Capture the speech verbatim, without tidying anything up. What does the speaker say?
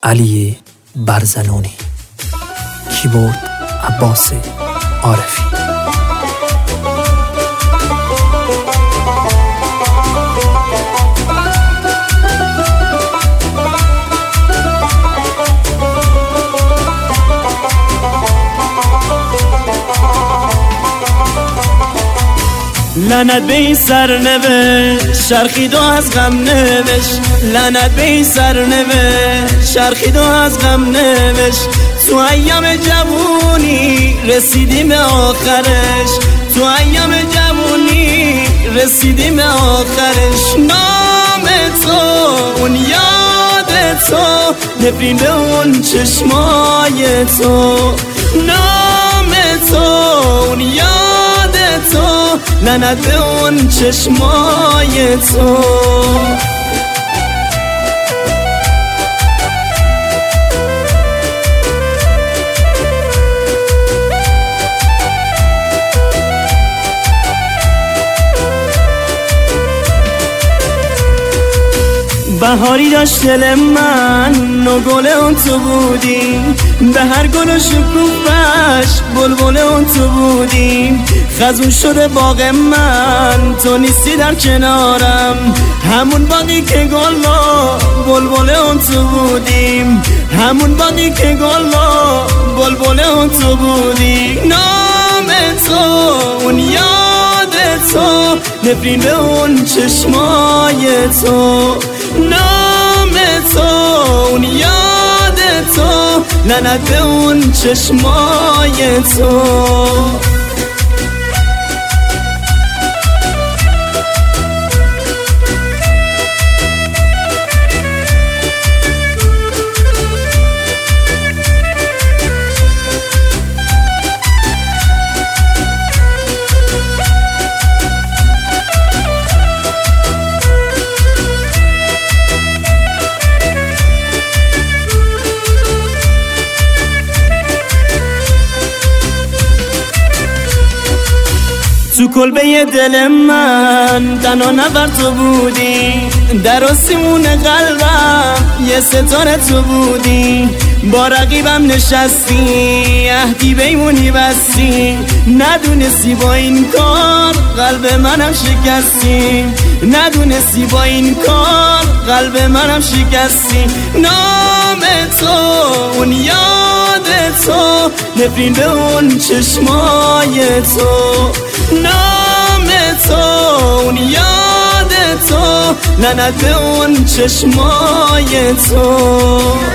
علی برزنونی، کیبورد عباس عارفی. لعنت به این سرنوشت شرخید و از غم نوشت، لعنت به این سرنوشت شرخید و از غم نوشت. تو ایام جوونی رسیدیم به آخرش، تو ایام جوونی رسیدیم به آخرش. نام تو اون یاد تو، نفرین به اون چشمای تو. نام تو اون یاد تو، لعنت به اون چشمای تو. بهاری داشت دل من و گل اون تو بودی، به هر گل و شکوفش بلبل اون تو بودی. خزون شده باغ من تو نیستی در کنارم، همون باغی که گل و بلبل اون تو بودیم، همون باغی که گل و بلبل اون تو بودی. نام تو اون یاد تو، نفرین به اون چشمای تو. نام تو اون یاد تو، لعنت به اون چشمای تو. تو کلبه دل من تنها نفر تو بودی، در آسمون قلبم یه ستاره تو بودی. با رقیبم نشستی عهدی بیمونی بستی، ندونستی با این کار قلب منم شکستی، ندونستی با این کار قلب منم شکستی. نام تو اون یاد تو، نفرین به اون چشمای تو. نام تو اون یاد تو، لعنت به اون چشمای تو.